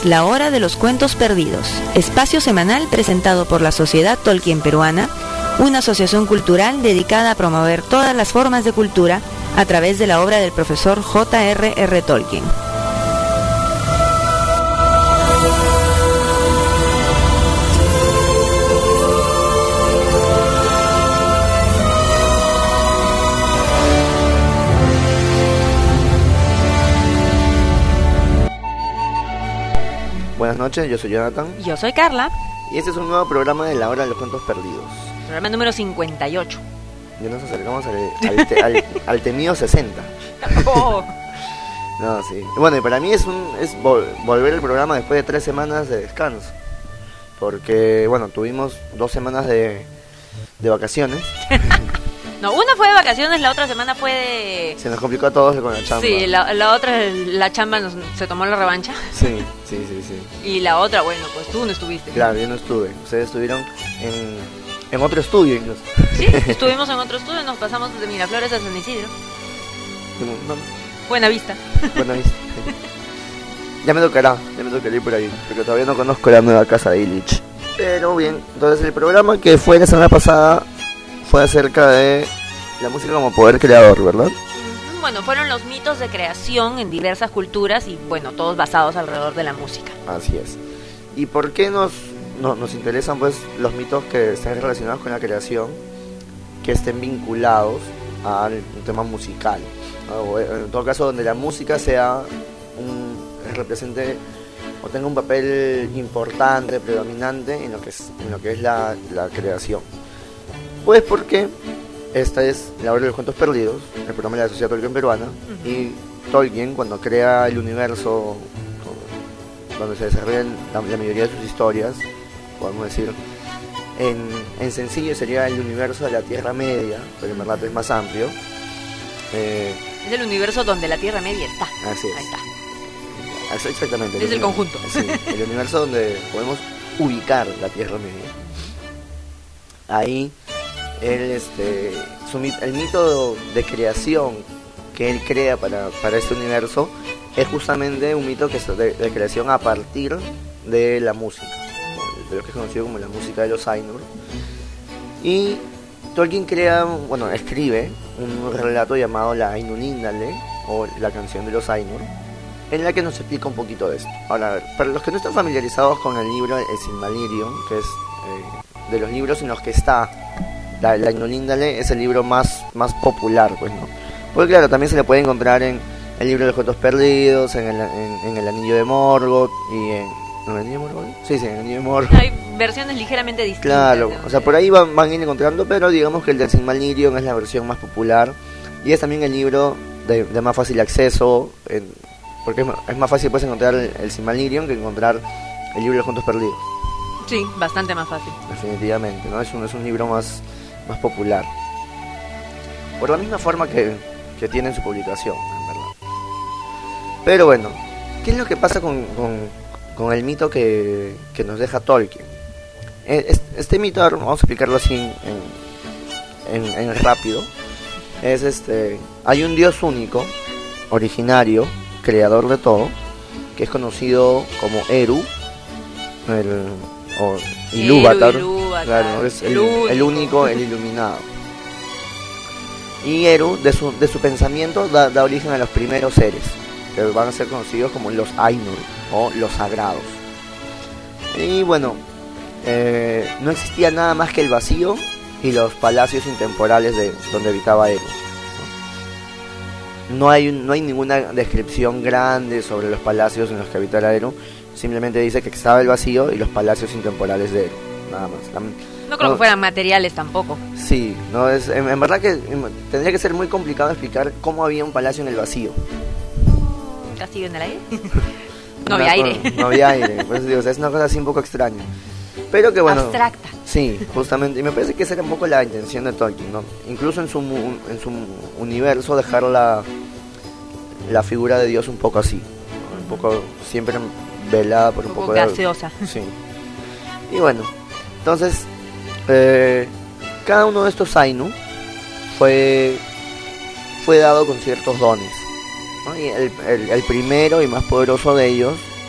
La Hora de los Cuentos Perdidos, espacio semanal presentado por la Sociedad Tolkien Peruana, una asociación cultural dedicada a promover todas las formas de cultura a través de la obra del profesor J.R.R. Tolkien. Buenas noches, yo soy Jonathan. Yo soy Carla. Y este es un nuevo programa de La Hora de los Cuentos Perdidos. Programa número 58. Ya nos acercamos al temido 60. Oh. No, sí. Bueno, y para mí es volver al programa después de 3 semanas de descanso. Porque, bueno, tuvimos 2 semanas de vacaciones. No, una fue de vacaciones, la otra semana fue de... Se nos complicó a todos con la chamba. Sí, la otra, la chamba se tomó la revancha. Sí. Y la otra, bueno, pues tú no estuviste. Claro, yo no estuve. Ustedes estuvieron en otro estudio incluso. Sí, estuvimos en otro estudio, nos pasamos desde Miraflores a San Isidro. No. Buena vista. Buena vista. Ya me tocará ir por ahí, porque todavía no conozco la nueva casa de Illich. Pero bien, entonces el programa que fue la semana pasada fue acerca de la música como poder creador, ¿verdad? Bueno, fueron los mitos de creación en diversas culturas y, bueno, todos basados alrededor de la música. Así es. ¿Y por qué nos interesan, pues, los mitos que estén relacionados con la creación, que estén vinculados al tema musical? O en todo caso, donde la música sea represente o tenga un papel importante, predominante en lo que es la creación. Pues porque esta es La Hora de los Cuentos Perdidos, el programa de la Sociedad Tolkien Peruana, y Tolkien, cuando crea el universo donde se desarrollan la mayoría de sus historias, podemos decir, en sencillo sería el universo de la Tierra Media, pero en verdad es más amplio. Es el universo donde la Tierra Media está. Así es. Ahí está. Exactamente. Es el conjunto. Sí, el universo donde podemos ubicar la Tierra Media. Ahí el mito de creación que él crea para este universo es justamente un mito que es de creación a partir de la música, de lo que es conocido como la música de los Ainur. Y Tolkien escribe un relato llamado la Ainulindale, o la canción de los Ainur, en la que nos explica un poquito de esto. Ahora, a ver, para los que no están familiarizados con el libro El Silmarillion, que es de los libros en los que está la Ainulindale, es el libro más popular, pues, ¿no? Porque claro, también se le puede encontrar en el libro de los Cuentos Perdidos, en el Anillo de Morgoth y en ¿el Anillo de Morgoth? Sí, en el Anillo de Morgoth. Hay versiones ligeramente distintas. Claro, o sea, por ahí van a ir encontrando, pero digamos que el del Silmarillion es la versión más popular y es también el libro de más fácil acceso, porque es más fácil, pues, encontrar el Silmarillion que encontrar el libro de los Cuentos Perdidos. Sí, bastante más fácil. Definitivamente, ¿no? Es un libro más popular. Por la misma forma que tiene en su publicación, en verdad. Pero bueno, ¿qué es lo que pasa con el mito que nos deja Tolkien? Este mito, vamos a explicarlo así en rápido. Hay un dios único, originario, creador de todo, que es conocido como Eru, o Ilúvatar, claro, es el único, el iluminado. Y Eru, de su pensamiento, da origen a los primeros seres, que van a ser conocidos como los Ainur, o los sagrados. Y bueno, no existía nada más que el vacío y los palacios intemporales donde habitaba Eru. No hay ninguna descripción grande sobre los palacios en los que habitaba Eru. Simplemente dice que estaba el vacío y los palacios intemporales de Eru, nada más. No creo que fueran materiales tampoco. Sí, no es en verdad que tendría que ser muy complicado explicar cómo había un palacio en el vacío. ¿Un castillo en el aire? No había aire. No había aire, pues digo, o sea, es una cosa así un poco extraña. Pero que bueno. Abstracta. Sí, justamente, y me parece que esa era un poco la intención de Tolkien, ¿no? Incluso en su universo dejar la figura de Dios un poco así, ¿no? Un poco siempre velada por un poco gaseosa. Sí. Y bueno, entonces cada uno de estos Ainu fue dado con ciertos dones, ¿no? Y el primero y más poderoso de ellos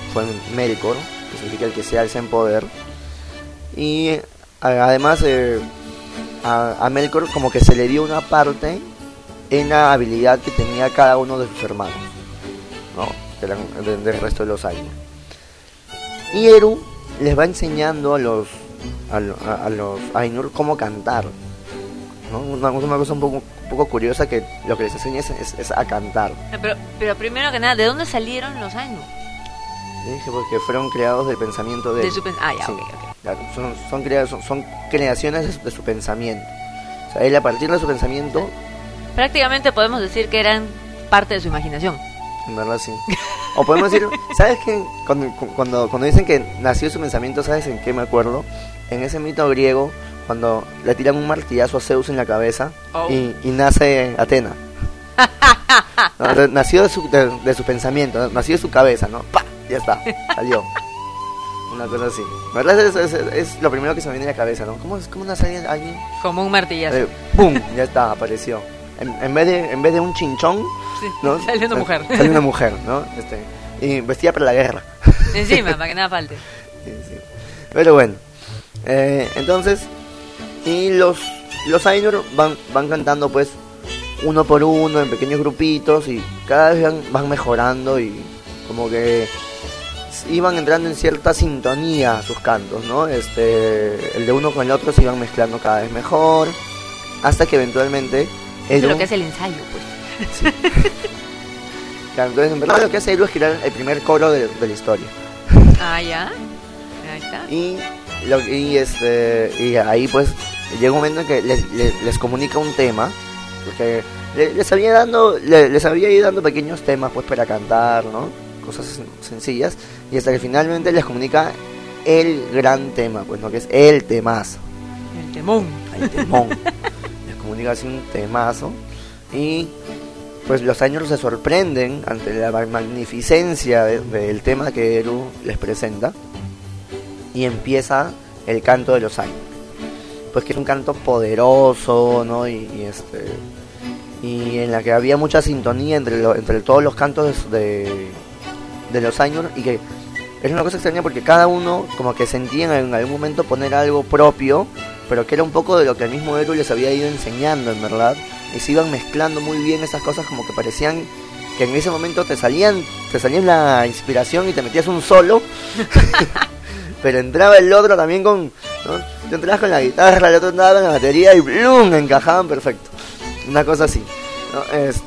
fue Melkor, que significa el que se alza en poder. Y además a Melkor como que se le dio una parte en la habilidad que tenía cada uno de sus hermanos, ¿no? Del resto de los Ainur. Y Eru les va enseñando a los Ainur cómo cantar, ¿no? Una cosa un poco curiosa, que lo que les enseña es a cantar. Pero primero que nada, ¿de dónde salieron los Ainur? Dije porque fueron creados del pensamiento de él. Ya, sí, ok. Claro, son creaciones de su pensamiento. O sea, él, a partir de su pensamiento... Prácticamente podemos decir que eran parte de su imaginación. En verdad sí. O podemos decir, ¿sabes qué? Cuando dicen que nació su pensamiento, ¿sabes en qué me acuerdo? En ese mito griego, cuando le tiran un martillazo a Zeus en la cabeza y nace Atena. No, nació de su pensamiento, nació de su cabeza, ¿no? ¡Pah! Ya está, salió. Una cosa así. ¿Verdad? Es lo primero que se me viene a la cabeza, ¿no? ¿Cómo nace alguien? Como un martillazo. ¡Pum! Ya está, apareció. En vez de un chinchón, sí, ¿no? Salió una mujer. Salió una mujer, ¿no? Y vestida para la guerra. Encima, para que nada falte. Sí. Pero bueno. Entonces, y los Ainur van cantando pues uno por uno, en pequeños grupitos, y cada vez van mejorando, y como que iban entrando en cierta sintonía sus cantos, ¿no? El de uno con el otro se iban mezclando cada vez mejor, hasta que eventualmente Eso es lo que es el ensayo, pues. Sí. Claro, entonces en verdad lo que hace Eru es crear el primer coro de la historia. Ah, ya. Ahí está. Y ahí pues llega un momento en que les comunica un tema, porque les había ido dando pequeños temas pues para cantar, ¿no? Cosas sencillas, y hasta que finalmente les comunica el gran tema, pues, ¿no? Que es el temazo. El temón. Les comunica así un temazo, y pues los Ainur se sorprenden ante la magnificencia del tema que Eru les presenta, y empieza el canto de los Ainur, pues que es un canto poderoso, ¿no? Y en la que había mucha sintonía entre todos los cantos de los Ainur, y que es una cosa extraña porque cada uno como que sentía en algún momento poner algo propio, pero que era un poco de lo que el mismo Eru les había ido enseñando, en verdad, y se iban mezclando muy bien esas cosas, como que parecían que en ese momento te salían la inspiración y te metías un solo pero entraba el otro también con, ¿no? Tú entrabas con la guitarra, el otro entraba con la batería y ¡blum! Encajaban perfecto, una cosa así, ¿no?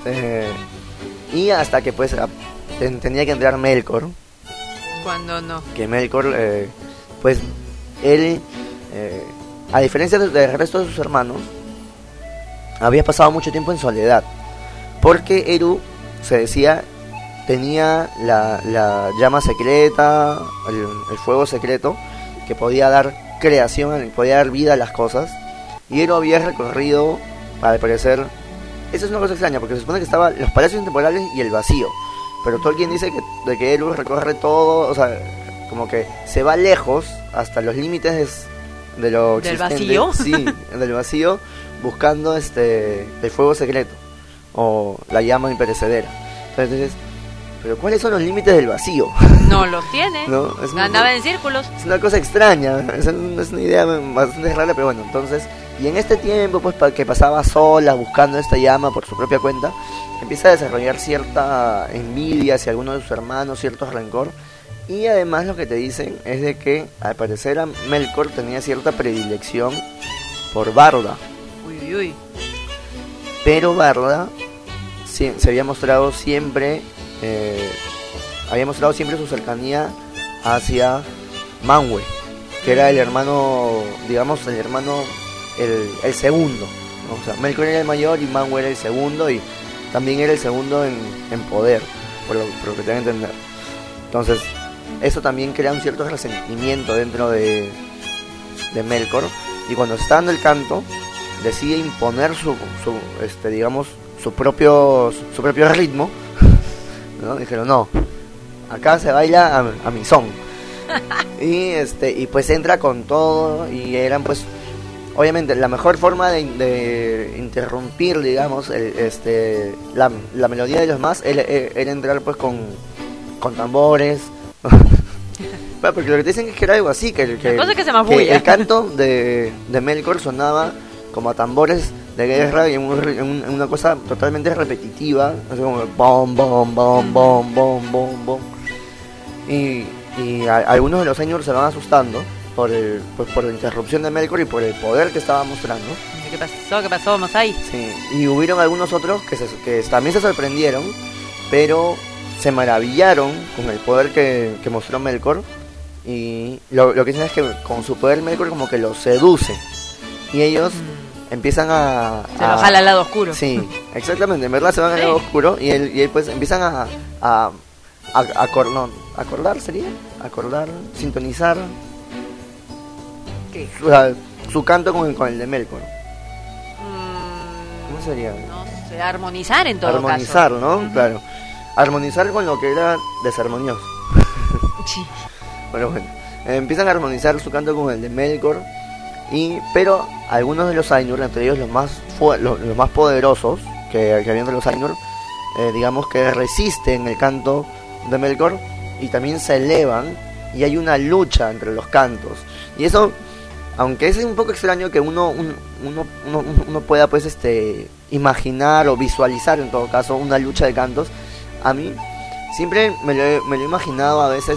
Y hasta que pues tenía que entrar Melkor. Cuando no. Que Melkor, pues él, a diferencia del resto de sus hermanos, había pasado mucho tiempo en soledad, porque Eru, se decía, tenía la llama secreta, el fuego secreto, que podía dar creación, podía dar vida a las cosas, y Eru había recorrido, al parecer, eso es una cosa extraña, porque se supone que estaban los palacios intemporales y el vacío, pero Tolkien dice de que Eru recorre todo, o sea, como que se va lejos hasta los límites de lo existente. ¿Del vacío? Sí, del vacío, buscando el fuego secreto o la llama imperecedera. Entonces, pero ¿cuáles son los límites del vacío? No los tiene. ¿No? Andaba en círculos. Es una cosa extraña, es una idea bastante rara, pero bueno, entonces, y en este tiempo pues que pasaba sola buscando esta llama por su propia cuenta, empieza a desarrollar cierta envidia hacia alguno de sus hermanos, cierto rencor, y además lo que te dicen es de que al parecer a Melkor tenía cierta predilección por Barda. Uy. Pero Barda se había mostrado siempre su cercanía hacia Manwë, que era el hermano, digamos, el segundo, ¿no? O sea, Melkor era el mayor y Manwë era el segundo, y también era el segundo en poder, por lo que te voy a entender. Entonces, eso también crea un cierto resentimiento dentro de Melkor, y cuando se está dando el canto, decide imponer su propio ritmo, ¿no? Dijeron, no, acá se baila a mi son. y pues entra con todo, y eran pues obviamente la mejor forma de interrumpir, digamos, la melodía de los más era entrar pues con tambores, Bueno, porque lo que te dicen es que era algo así, que La cosa es que se me que bulla. el canto de Melkor sonaba como a tambores de guerra y en una cosa totalmente repetitiva, así como bom, bom, bom, bom, bom, bom, bom. Y algunos de los Ainur se van asustando por la interrupción de Melkor y por el poder que estaba mostrando. ¿Qué pasó? ¿Qué pasó, Mosai? Sí, y hubieron algunos otros que también se sorprendieron, pero se maravillaron con el poder que mostró Melkor. Y lo que dicen es que con su poder Melkor como que los seduce. Y ellos empiezan a... Se lo jala al lado oscuro. Sí, exactamente, en verdad se van al lado oscuro y él pues empiezan a acordar, ¿sería? Acordar, sintonizar ¿Qué? su canto con el de Melkor. ¿Cómo sería? No sé, armonizar en todo Armonizar, caso. ¿no? Claro. Armonizar con lo que era desarmonioso. Sí. Bueno, empiezan a armonizar su canto con el de Melkor. Pero algunos de los Ainur, entre ellos los más poderosos que habían de los Ainur, digamos que resisten el canto de Melkor y también se elevan y hay una lucha entre los cantos. Y eso, aunque es un poco extraño que uno pueda pues imaginar o visualizar en todo caso una lucha de cantos, a mí siempre me lo he imaginado a veces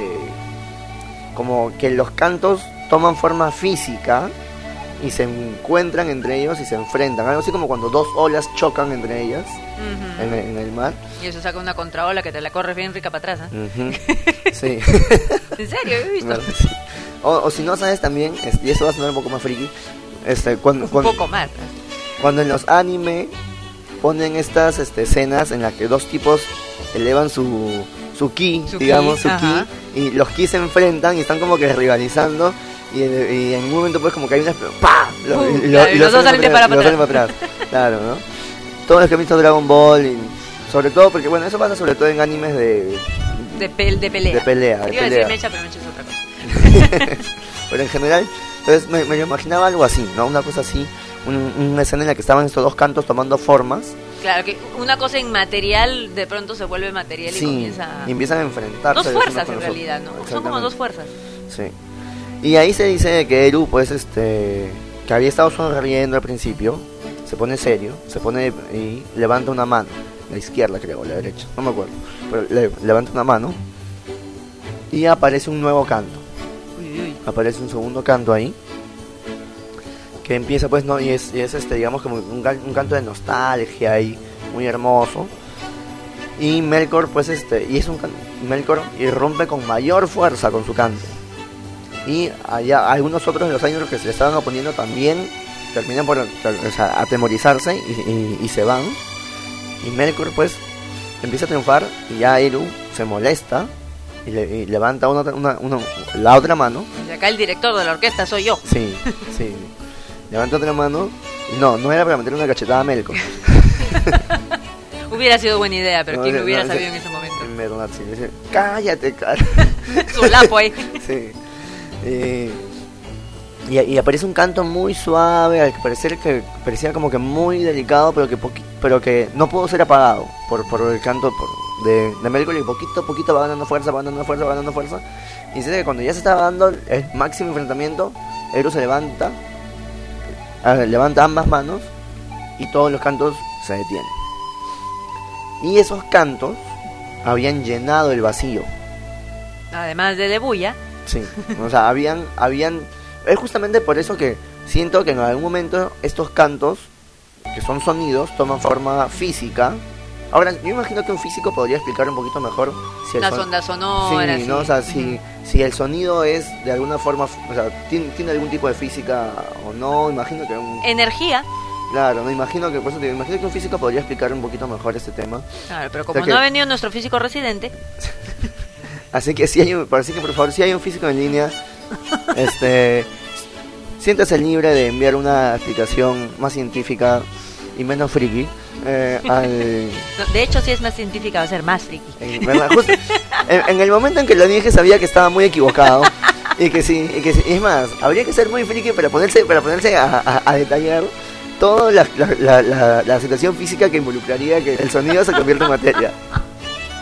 como que los cantos toman forma física y se encuentran entre ellos y se enfrentan, algo así como cuando dos olas chocan entre ellas en el mar. Y eso saca una contraola que te la corres bien rica para atrás, Sí. ¿En serio? He visto. Sí. O si no sabes también, y eso va a sonar un poco más friki, Un poco más. cuando en los anime ponen estas escenas en las que dos tipos elevan su ki, digamos, su ki, y los ki se enfrentan y están como que rivalizando y en un momento pues como que hay una ¡pah! Y los dos salen para atrás. Claro, ¿no? Todos los que han visto Dragon Ball y sobre todo porque bueno, eso pasa sobre todo en animes de pelea. De pelea. Iba a decir mecha, pero mecha es otra cosa. Pero en general, entonces me imaginaba algo así, ¿no? Una cosa así, una escena en la que estaban estos dos cantos tomando formas. Claro, que una cosa inmaterial de pronto se vuelve material y comienza y empiezan a enfrentarse. Dos fuerzas en realidad, ¿no? Son como dos fuerzas. Sí. Y ahí se dice que Eru, pues, que había estado sonriendo al principio, se pone serio, y levanta una mano, la izquierda creo, la derecha, no me acuerdo, pero levanta una mano y aparece un nuevo canto. Aparece un segundo canto ahí que empieza pues no y es digamos como un canto de nostalgia ahí muy hermoso y Melkor pues Melkor irrumpe con mayor fuerza con su canto y allá algunos otros de los años que se le estaban oponiendo también terminan por atemorizarse y se van y Melkor pues empieza a triunfar y ya Eru se molesta y levanta la otra mano. Y acá el director de la orquesta soy yo. Sí. Levanta otra mano. No era para meter una cachetada a Melkor. Hubiera sido buena idea, pero ¿quién lo hubiera sabido en ese momento? En verdad, sí. Dice, cállate, cara. Su lapo ahí. Sí. Y aparece un canto muy suave, al que parecía como que muy delicado, pero que no pudo ser apagado por el canto de Melkor, y poquito a poquito va ganando fuerza. Y dice que cuando ya se estaba dando el máximo enfrentamiento, Eru se levanta ambas manos y todos los cantos se detienen. Y esos cantos habían llenado el vacío. Además de Debuya. Sí, o sea, habían... Es justamente por eso que siento que en algún momento estos cantos, que son sonidos, toman forma física. Ahora, yo imagino que un físico podría explicar un poquito mejor si las ondas sonoras. Sí, ¿no? O sea, si el sonido es de alguna forma, o sea, tiene algún tipo de física o no, imagino que energía. Claro, me imagino que imagino que un físico podría explicar un poquito mejor este tema. Claro, pero como no ha venido nuestro físico residente. Así que por favor, si hay un físico en línea, siéntase libre de enviar una explicación más científica y menos friki. De hecho, si es más científica va a ser más friki. Justo, en el momento en que lo dije sabía que estaba muy equivocado y que sí, es más, habría que ser muy friki para ponerse a detallar toda la situación física que involucraría que el sonido se convierta en materia.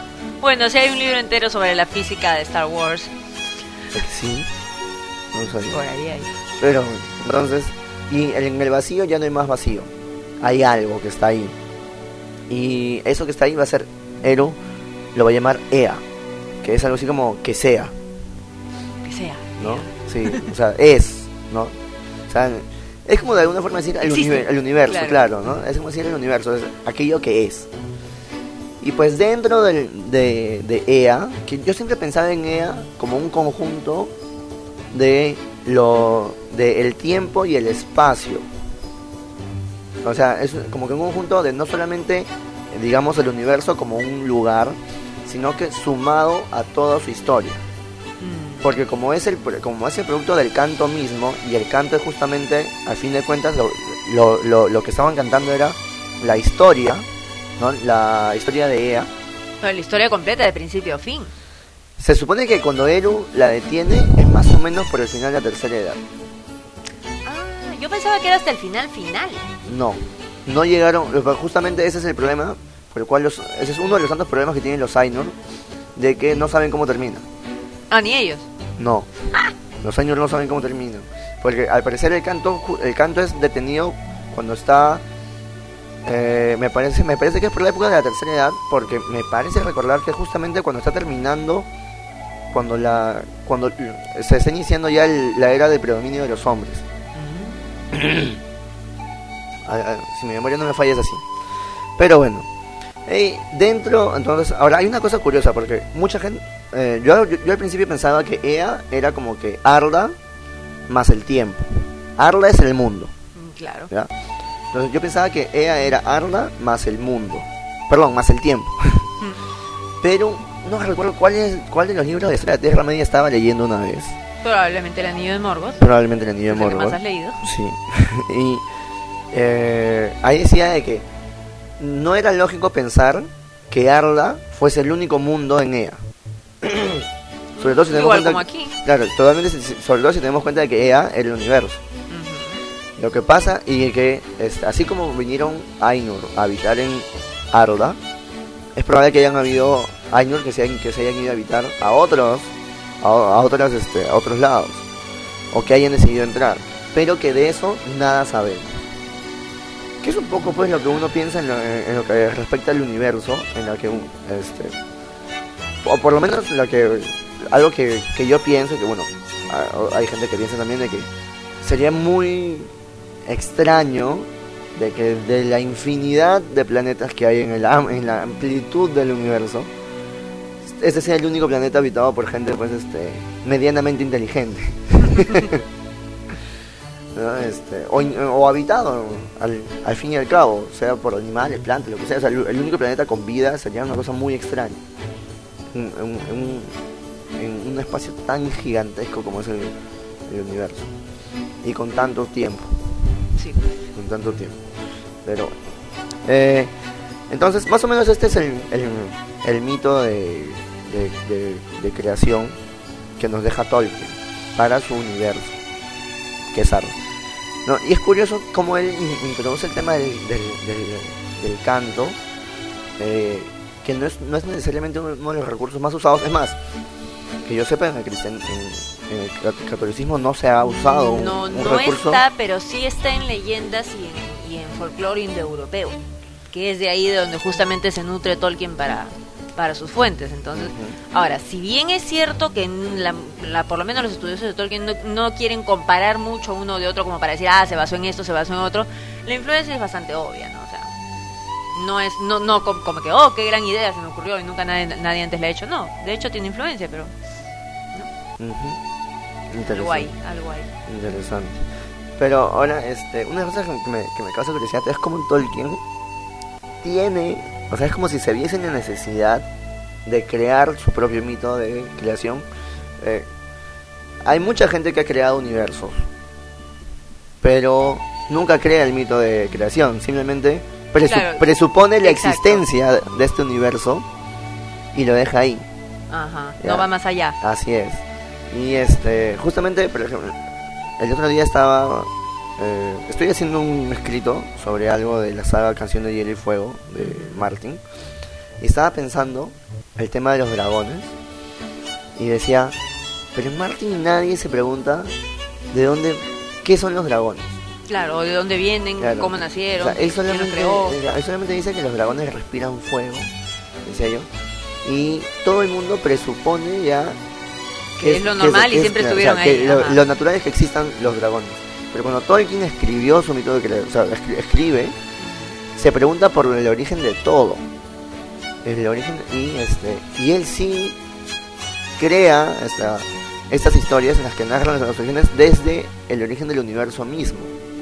Bueno, sí hay un libro entero sobre la física de Star Wars. Sí, no sabía. Por ahí hay. Pero, entonces, y en el vacío ya no hay más vacío. Hay algo que está ahí. Y eso que está ahí va a ser Eru, lo va a llamar Ea, que es algo así como que sea, ¿no? Sí, o sea, es, ¿no? O sea, es como de alguna forma decir el universo, claro, ¿no? Es como decir el universo, es aquello que es. Y pues dentro de Ea, que yo siempre pensaba en Ea como un conjunto de el tiempo y el espacio. O sea, es como que un conjunto de no solamente, digamos, el universo como un lugar, sino que sumado a toda su historia. Porque como es el producto del canto mismo, y el canto es justamente, al fin de cuentas, lo que estaban cantando era la historia, ¿no? La historia de Ea. No, la historia completa de principio a fin. Se supone que cuando Eru la detiene es más o menos por el final de la tercera edad. Ah, yo pensaba que era hasta el final. No llegaron, justamente ese es el problema, por el cual ese es uno de los tantos problemas que tienen los Ainur, de que no saben cómo termina. Ah, ni ellos. No, los Ainur no saben cómo termina, porque al parecer el canto es detenido cuando está, me parece que es por la época de la tercera edad, porque me parece recordar que justamente cuando está terminando, cuando se está iniciando ya la era del predominio de los hombres. Si mi memoria no me falla es así. Pero bueno, dentro, entonces, ahora hay una cosa curiosa, porque mucha gente, yo al principio pensaba que Ea era como que Arda más el tiempo. Arda es el mundo. Claro. ¿Ya? Entonces yo pensaba que Ea era Arda más el mundo. Perdón, más el tiempo. Pero no recuerdo cuál de los libros de Historia de Tierra Media estaba leyendo una vez. Probablemente el Anillo de Morgoth. Probablemente el Anillo de Morgoth. ¿Qué más has leído? Sí. Y ahí decía de que no era lógico pensar que Arda fuese el único mundo en Ea. Sobre todo si tenemos igual cuenta, como aquí. claro, sobre todo si tenemos cuenta de que Ea era el universo. Lo que pasa y que así como vinieron Ainur a habitar en Arda, es probable que hayan habido Ainur que se hayan ido a habitar a otros lados, o que hayan decidido entrar, pero que de eso nada sabemos. Que es un poco pues lo que uno piensa en lo que respecta al universo, en la que o por lo menos algo que yo pienso, que bueno, hay gente que piensa también de que sería muy extraño de que de la infinidad de planetas que hay en la amplitud del universo, este sea el único planeta habitado por gente pues medianamente inteligente. ¿No? O habitado al fin y al cabo, sea por animales, plantas, lo que sea. O sea, el único planeta con vida sería una cosa muy extraña en un espacio tan gigantesco como es el universo, y con tanto tiempo. Sí. Con tanto tiempo. Pero entonces más o menos este es el mito de creación que nos deja Tolkien para su universo, que es Arda. No, y es curioso cómo él introduce el tema del canto, que no es necesariamente uno de los recursos más usados. Es más, que yo sepa, en el catolicismo no se ha usado un recurso. No está, pero sí está en leyendas y en folclore indoeuropeo, que es de ahí de donde justamente se nutre Tolkien para sus fuentes. Entonces, ahora, si bien es cierto que por lo menos los estudiosos de Tolkien no quieren comparar mucho uno de otro como para decir, se basó en esto, se basó en otro, la influencia es bastante obvia, ¿no? O sea, no como que, qué gran idea se me ocurrió y nunca nadie antes la ha hecho. No, de hecho tiene influencia, pero algo hay. Interesante. Pero ahora, una cosa que me causa curiosidad es como Tolkien tiene, o sea, es como si se viese la necesidad de crear su propio mito de creación. Hay mucha gente que ha creado universos, pero nunca crea el mito de creación, simplemente presupone la existencia de este universo y lo deja ahí. Ajá, no va más allá. Así es. Y justamente, por ejemplo, el otro día estoy haciendo un escrito sobre algo de la saga Canción de Hielo y Fuego de Martin, Y estaba pensando el tema de los dragones y decía, pero en Martin nadie se pregunta de dónde, qué son los dragones. Claro, de dónde vienen, Claro. cómo nacieron, O sea, él quién los creó. solamente dice que los dragones respiran fuego, decía yo, y todo el mundo presupone ya Que es lo normal y siempre estuvieron ahí, que ajá. lo natural es que existan los dragones. Pero cuando Tolkien escribió su mito de creación, o sea, escribe, se pregunta por el origen de todo. El origen, y él sí crea estas historias en las que narran las orígenes desde el origen del universo mismo,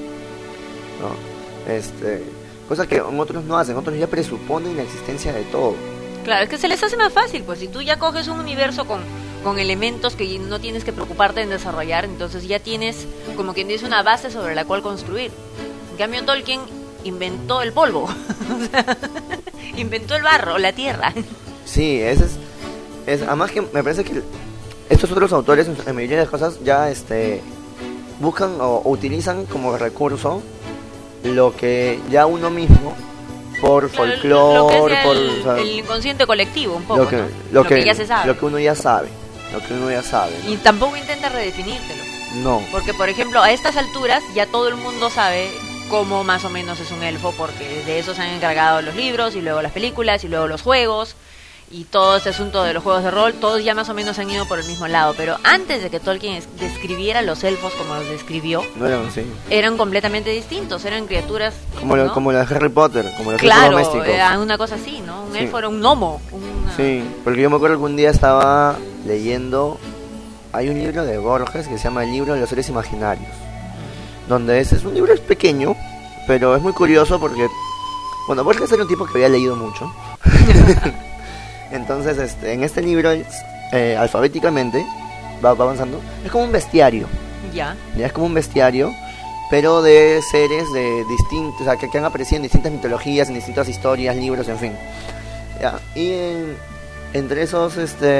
¿no? Cosa que otros no hacen, otros ya presuponen la existencia de todo. Claro, es que se les hace más fácil, pues si tú ya coges un universo con elementos que no tienes que preocuparte en desarrollar, entonces ya tienes, como quien dice, una base sobre la cual construir. En cambio, Tolkien inventó el polvo, o sea, inventó el barro, la tierra. Sí, además que me parece que estos otros autores en la mayoría de las cosas ya buscan o utilizan como recurso lo que ya uno mismo por folclore, lo que es por el, el inconsciente colectivo, un poco, lo que, ¿no? lo que ya se sabe. lo que uno ya sabe, Y tampoco intenta redefinírtelo. No. Porque, por ejemplo, a estas alturas ya todo el mundo sabe cómo más o menos es un elfo, porque de eso se han encargado los libros, y luego las películas, y luego los juegos, y todo este asunto de los juegos de rol, todos ya más o menos han ido por el mismo lado. Pero antes de que Tolkien describiera los elfos como los describió, No eran así. eran completamente distintos, eran criaturas... Como, ¿no? como la de Harry Potter, como los elfos Claro, domésticos. era una cosa así, ¿no? Un Sí. elfo era un gnomo. Sí, porque yo me acuerdo que un día estaba leyendo, hay un libro de Borges que se llama El libro de los seres imaginarios, donde es un libro pequeño, pero es muy curioso porque, bueno, Borges era un tipo que había leído mucho. Entonces, en este libro, alfabéticamente, va avanzando, es como un bestiario, Ya. ya es como un bestiario, pero de seres de distintos, o sea, que han aparecido en distintas mitologías, en distintas historias, libros, en fin. Ya, y entre esos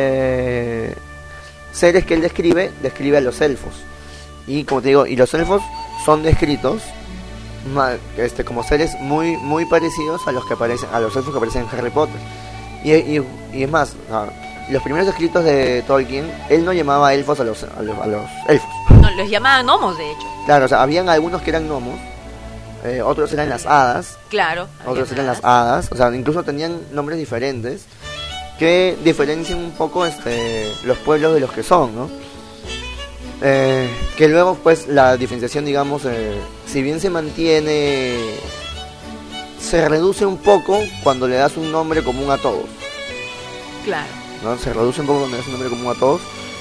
seres que él describe a los elfos. Y como te digo, y los elfos son descritos como seres muy muy parecidos a los elfos que aparecen en Harry Potter. Y es más, o sea, los primeros escritos de Tolkien, él no llamaba elfos a los elfos. No, los llamaban gnomos, de hecho. Claro, o sea, habían algunos que eran gnomos, otros eran las hadas, Claro. otros eran las hadas, o sea, incluso tenían nombres diferentes que diferencian un poco los pueblos de los que son, ¿no? Que luego, pues, la diferenciación, digamos, si bien se mantiene, se reduce un poco cuando le das un nombre común a todos, Claro. ¿no? Se reduce un poco cuando le das un nombre común a todos.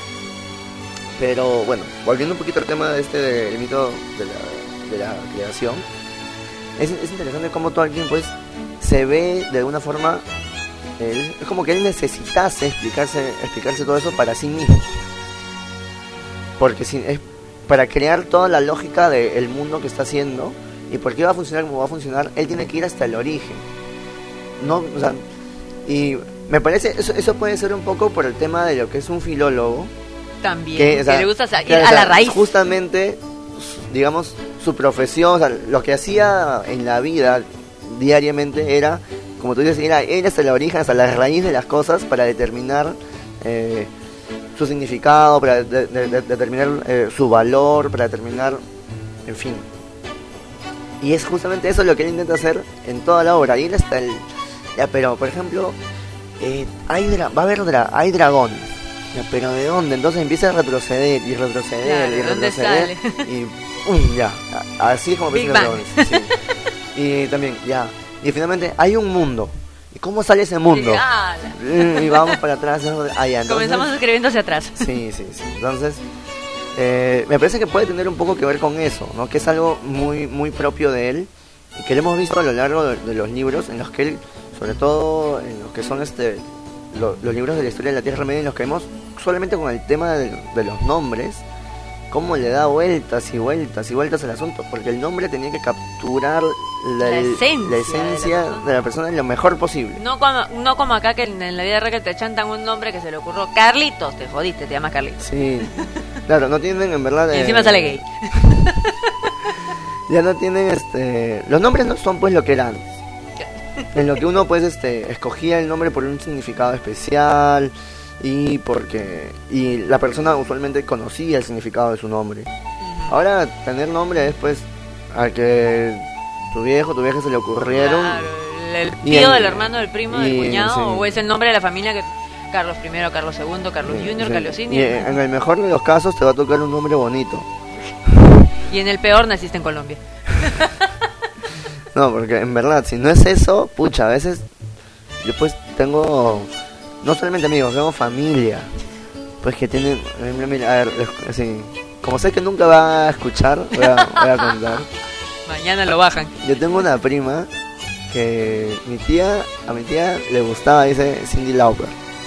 Pero bueno, volviendo un poquito al tema del mito de la creación, es interesante cómo Tolkien, pues, se ve de alguna forma, es como que él necesitase explicarse todo eso para sí mismo, porque es para crear toda la lógica del mundo que está haciendo y por qué va a funcionar como va a funcionar. Él tiene que ir hasta el origen, no, o sea, y me parece eso puede ser un poco por el tema de lo que es un filólogo, También. que, o sea, le gusta ir claro, a la raíz. Justamente, digamos, su profesión, o sea, lo que hacía en la vida diariamente era, como tú dices, ir hasta el origen, hasta la raíz de las cosas para determinar su significado, para determinar su valor, para determinar, en fin. Y es justamente eso lo que él intenta hacer en toda la obra. Y él hasta ya, pero, por ejemplo, hay dragones. Ya, pero ¿de dónde? Entonces empieza a retroceder y retroceder, Claro, y ¿de dónde retroceder. sale? Y ya, así es como Big empiezan los Bang. dragones. Sí. Y también, ya. Y finalmente hay un mundo. ¿Y cómo sale ese mundo? Y vamos para atrás. Allá. Entonces, Comenzamos escribiendo hacia atrás. Sí. Entonces, me parece que puede tener un poco que ver con eso, ¿no? Que es algo muy muy propio de él y que lo hemos visto a lo largo de los libros en los que él, sobre todo en los que son los libros de la historia de la Tierra Media, en los que vemos solamente con el tema de los nombres, cómo le da vueltas y vueltas y vueltas al asunto, porque el nombre tenía que capturar la esencia de la persona lo mejor posible. No como acá, que en la vida real que te chantan un nombre que se le ocurrió Carlitos, te jodiste, te llamas Carlitos. Sí, claro, no tienen en verdad... Y encima sale gay. Ya no tienen los nombres no son pues lo que eran. en lo que uno pues escogía el nombre por un significado especial y la persona usualmente conocía el significado de su nombre. Ahora tener nombre es pues a que tu vieja se le ocurrieron. Claro, el tío del hermano, del primo, del cuñado, sí. O es el nombre de la familia que Carlos I, Carlos II, Carlos Junior, sí. Carlos Senior. Y en el mejor de los casos te va a tocar un nombre bonito. Y en el peor naciste en Colombia. No, porque en verdad, si no es eso, pucha, a veces yo pues tengo no solamente amigos, tengo familia, pues que tienen, a ver, así, como sé que nunca va a escuchar, voy a contar. Mañana lo bajan. Yo tengo una prima que a mi tía le gustaba, dice, Cyndi Lauper.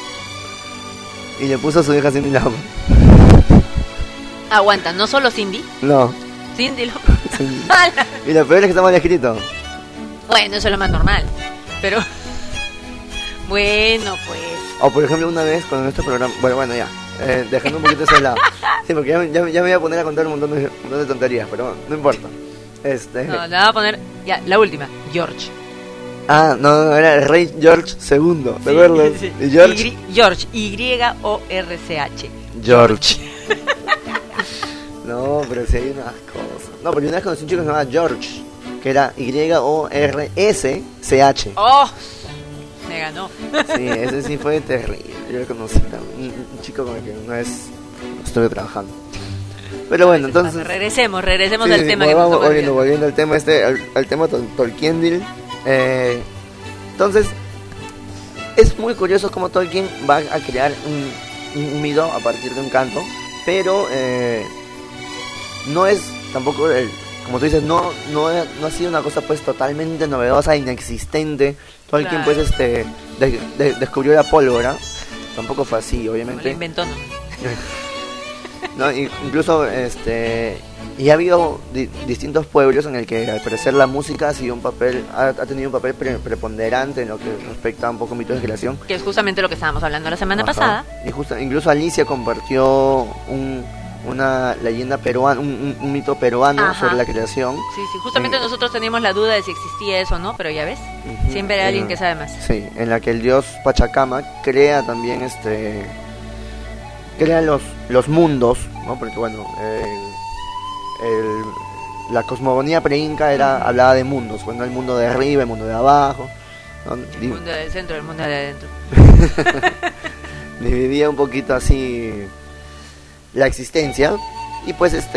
Y le puso a su hija Cyndi Lauper. Aguanta, ¿no solo Cindy? No. Cyndi Lauper. Y lo peor es que está mal escrito. Bueno, eso es lo más normal. Pero bueno, pues. O por ejemplo, una vez con nuestro programa, bueno ya, dejando un poquito eso de lado. Sí, porque ya me voy a poner a contar un montón de tonterías, pero no importa. No, le voy a poner, ya, la última, George. Ah, no, era el rey George II, ¿te acuerdas? Sí. ¿Y George? George, Y-O-R-C-H. George. No, pero sí hay unas cosas. No, porque una vez conocí un chico que se llamaba George, que era Y-O-R-S-C-H. ¡Oh! Me ganó. Sí, ese sí fue terrible. Yo lo conocí también. Un chico con el que una vez estuve trabajando. Pero bueno, entonces... Regresemos sí, al tema que vamos volviendo al tema al tema Tolkiendil. Entonces, es muy curioso cómo Tolkien va a crear un mito a partir de un canto, pero no es tampoco, como tú dices, no ha sido una cosa pues totalmente novedosa, inexistente. Tolkien claro. Pues descubrió la pólvora, tampoco fue así, obviamente. Lo inventó, ¿no? No, incluso y ha habido distintos pueblos en el que al parecer la música ha tenido un papel preponderante en lo que respecta a un poco mitos de creación, que es justamente lo que estábamos hablando la semana pasada. Y incluso Alicia compartió una leyenda peruana, un mito peruano sobre la creación. Sí, justamente nosotros teníamos la duda de si existía eso o no, pero ya ves, siempre hay alguien que sabe más. Sí, en la que el dios Pachacama crea también crea los mundos, ¿no? Porque bueno, la cosmogonía pre-inca hablaba de mundos, bueno, el mundo de arriba, el mundo de abajo, ¿no? El mundo del centro, el mundo de adentro. Dividía un poquito así la existencia, y pues es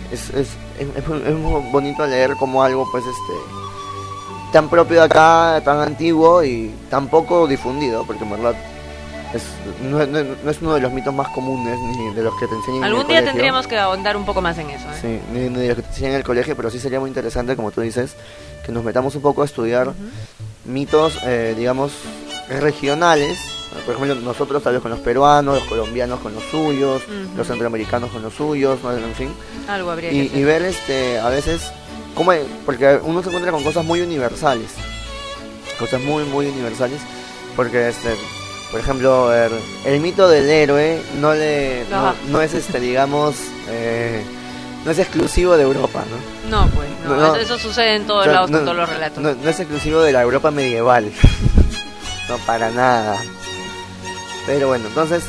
muy bonito leer como algo pues tan propio de acá, tan antiguo y tan poco difundido, porque en verdad no es uno de los mitos más comunes ni de los que te enseñan algún en el día colegio. Tendríamos que ahondar un poco más en eso, Sí, ni de los que te enseñan en el colegio, pero sí sería muy interesante, como tú dices, que nos metamos un poco a estudiar mitos, digamos, regionales. Por ejemplo, nosotros tal vez con los peruanos, los colombianos con los suyos, los centroamericanos con los suyos, ¿no? En fin. Algo habría que hacer. Y ver a veces cómo, porque uno se encuentra con cosas muy universales. Cosas muy, muy universales. Porque por ejemplo, el mito del héroe no es digamos, no es exclusivo de Europa, ¿no? No, pues, no. Eso sucede en todos lados con todos los relatos. No es exclusivo de la Europa medieval. No, para nada. Pero bueno, entonces,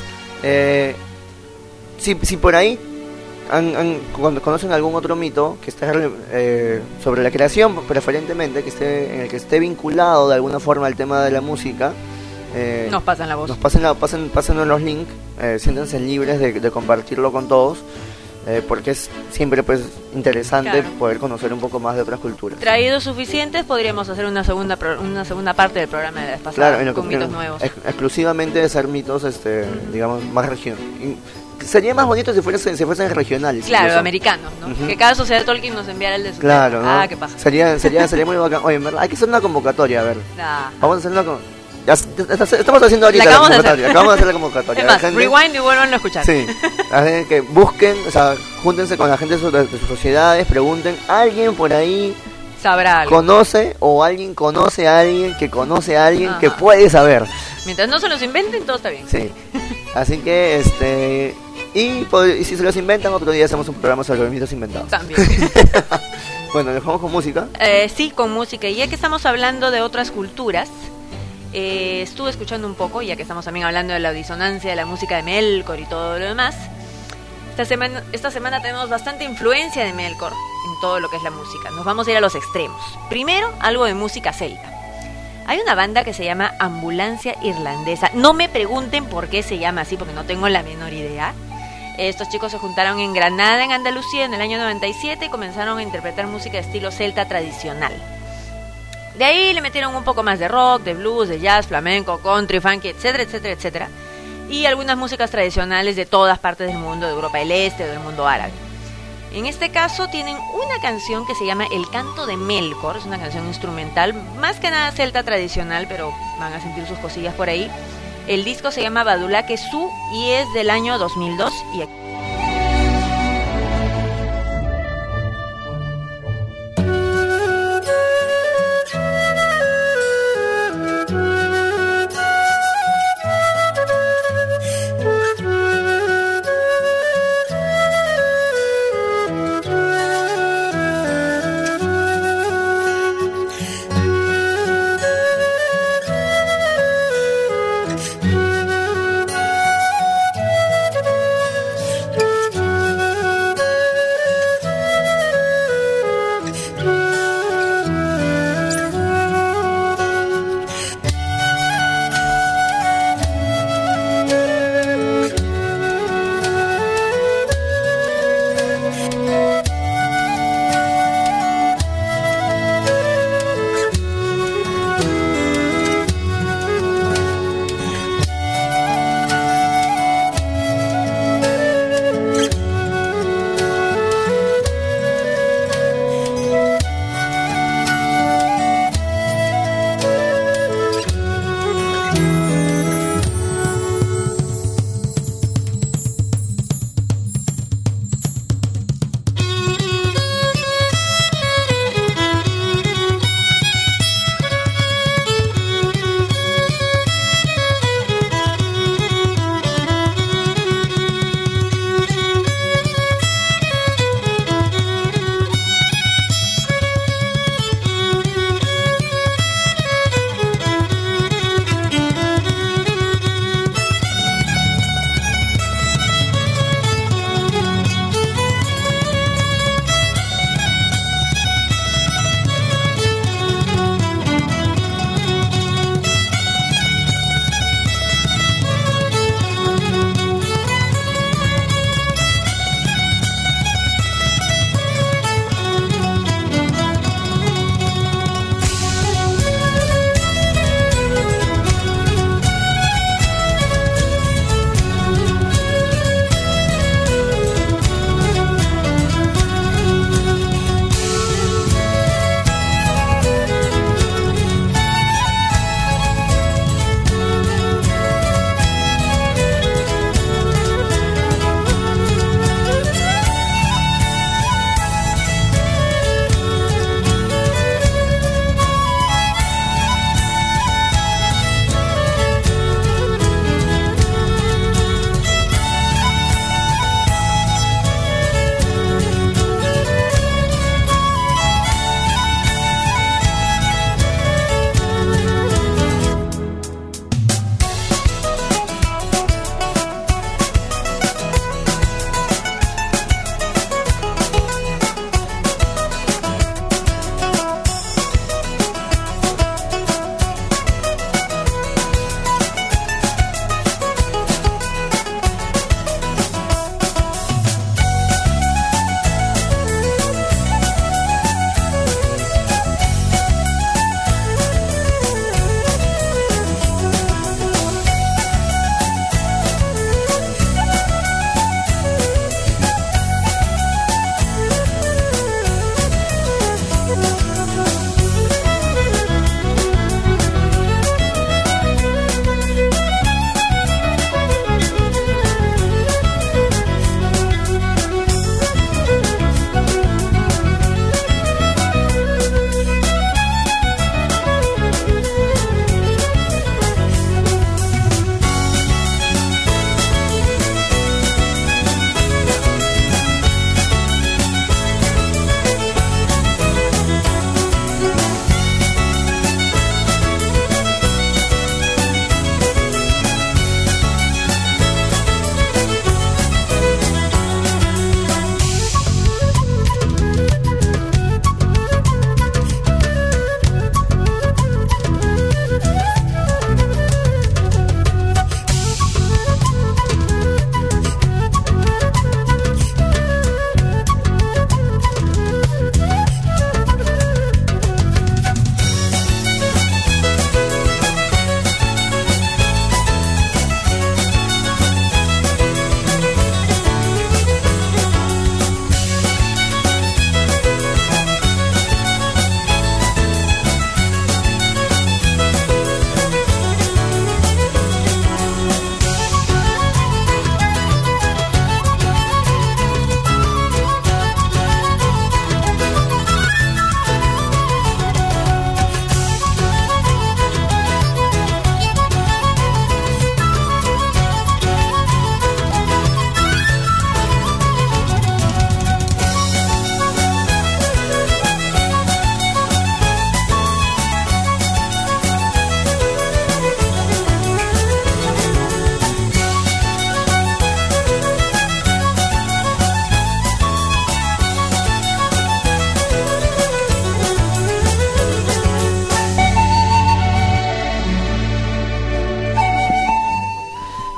si por ahí conocen algún otro mito que esté sobre la creación, preferentemente en el que esté vinculado de alguna forma al tema de la música, nos pasan la voz. Pásenos los links, siéntanse libres de compartirlo con todos. Porque es siempre pues interesante poder conocer un poco más de otras culturas. Traídos suficientes, podríamos hacer una segunda parte del programa de la vez pasada, con mitos nuevos. Exclusivamente de ser mitos, digamos, más regionales. Sería más bonito si fuesen regionales. Claro, incluso. americanos, ¿no? Que cada sociedad Tolkien nos enviara el de su Claro, ¿no? qué pasa. Sería muy bacán. Oye, en verdad, hay que hacer una convocatoria, a ver. Vamos a hacer una estamos haciendo ahorita la convocatoria. Acabamos de hacer la convocatoria. Es más, rewind y vuelvan a escuchar. Sí, así que busquen, júntense con la gente de sus sociedades, pregunten, ¿alguien por ahí sabrá algo? ¿Conoce o alguien conoce a alguien que conoce a alguien que puede saber? Mientras no se los inventen, todo está bien. Sí, así que y si se los inventan, otro día hacemos un programa sobre los mitos inventados. También. Bueno, ¿nos vamos con música? Sí, con música. Y ya que estamos hablando de otras culturas, estuve escuchando un poco, ya que estamos también hablando de la disonancia de la música de Melkor y todo lo demás. Esta semana tenemos bastante influencia de Melkor en todo lo que es la música. Nos vamos a ir a los extremos. Primero, algo de música celta. Hay una banda que se llama Ambulancia Irlandesa. No me pregunten por qué se llama así, porque no tengo la menor idea. Estos chicos se juntaron en Granada, en Andalucía, en el año 97 y comenzaron a interpretar música de estilo celta tradicional. De ahí le metieron un poco más de rock, de blues, de jazz, flamenco, country, funky, etcétera, etcétera, etcétera. Y algunas músicas tradicionales de todas partes del mundo, de Europa del Este, del mundo árabe. En este caso tienen una canción que se llama El Canto de Melkor, es una canción instrumental, más que nada celta tradicional, pero van a sentir sus cosillas por ahí. El disco se llama Badulaque Su y es del año 2002 y aquí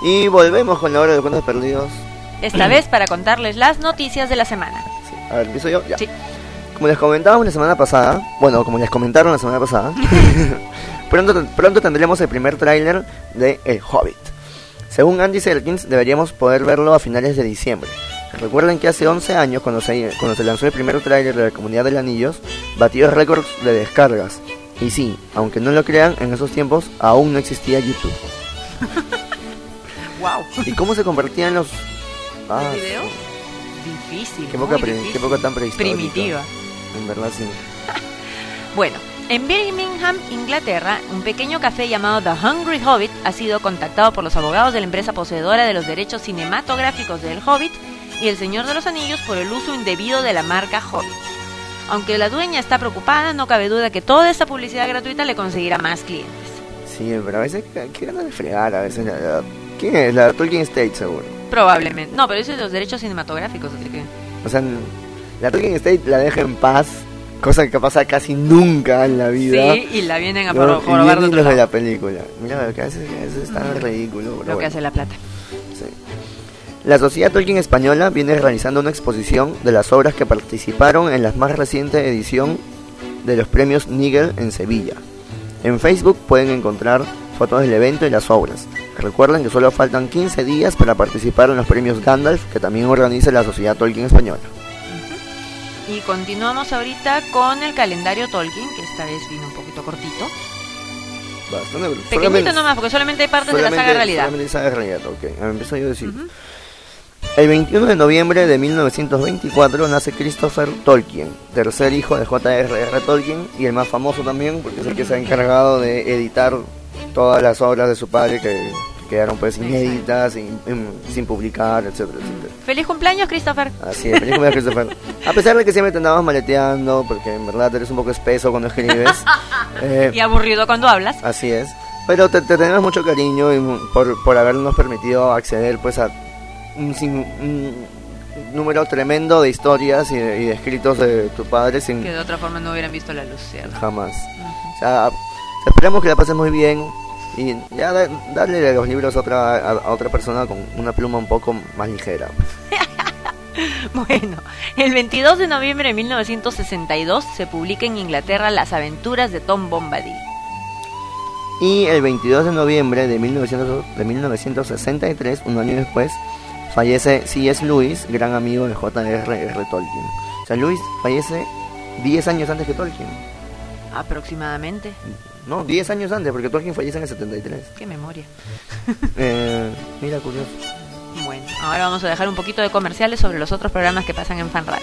Y volvemos con la hora de cuentos perdidos. Esta vez para contarles las noticias de la semana. Sí. A ver, ¿empiezo yo? Ya. Sí. Como les comentábamos la semana pasada, bueno, como les comentaron la semana pasada, pronto tendremos el primer tráiler de El Hobbit. Según Andy Serkins, deberíamos poder verlo a finales de diciembre. Recuerden que hace 11 años, cuando se lanzó el primer tráiler de la Comunidad de los Anillos, batió récords de descargas. Y sí, aunque no lo crean, en esos tiempos aún no existía YouTube. Wow. ¿Y cómo se convertían los video? Difícil. Qué época tan prehistórica. Primitiva. En verdad, sí. Bueno, en Birmingham, Inglaterra, un pequeño café llamado The Hungry Hobbit ha sido contactado por los abogados de la empresa poseedora de los derechos cinematográficos del Hobbit y El Señor de los Anillos por el uso indebido de la marca Hobbit. Aunque la dueña está preocupada, no cabe duda que toda esta publicidad gratuita le conseguirá más clientes. Sí, pero a veces qué ganas de fregar, a veces. ¿Quién es? La Tolkien Estate, seguro. Probablemente. No, pero eso es los derechos cinematográficos, así que... O sea, la Tolkien Estate la deja en paz, cosa que pasa casi nunca en la vida. Sí, y la vienen a probar de otro los de lado. la película. Mira, que a veces es tan ridículo. Lo que hace la plata. Sí. La Sociedad Tolkien Española viene realizando una exposición de las obras que participaron en la más reciente edición de los premios Nigel en Sevilla. En Facebook pueden encontrar fotos del evento y las obras. Recuerden que solo faltan 15 días para participar en los premios Gandalf, que también organiza la Sociedad Tolkien Española. Y continuamos ahorita con el calendario Tolkien, que esta vez vino un poquito cortito. Bastante. Pequeñito nomás, porque solamente hay partes de la saga Realidad. Solamente saga Realidad, ok. Empiezo yo a decir. El 21 de noviembre de 1924 nace Christopher Tolkien, tercer hijo de J.R.R. Tolkien y el más famoso también, porque es el que se ha encargado de editar todas las obras de su padre que quedaron pues inéditas, sin publicar, etcétera, etcétera. ¡Feliz cumpleaños, Christopher! Así es, feliz cumpleaños, Christopher. A pesar de que siempre te andabas maleteando, porque en verdad eres un poco espeso cuando escribes. Y aburrido cuando hablas. Así es. Pero te tenemos mucho cariño y por habernos permitido acceder pues a un número tremendo de historias y de escritos de tu padre que de otra forma no hubieran visto la luz, ¿cierto? Jamás. O sea, esperamos que la pases muy bien y ya darle los libros a otra persona con una pluma un poco más ligera. Bueno, el 22 de noviembre de 1962 se publica en Inglaterra Las aventuras de Tom Bombadil. Y el 22 de noviembre de 1963, un año después, fallece C.S. Lewis, gran amigo de J.R.R. Tolkien. O sea, Lewis fallece 10 años antes que Tolkien. Aproximadamente. No, 10 años antes, porque Tolkien fallece en el 73. Qué memoria. Mira, curioso. Bueno, ahora vamos a dejar un poquito de comerciales sobre los otros programas que pasan en Fan Radio.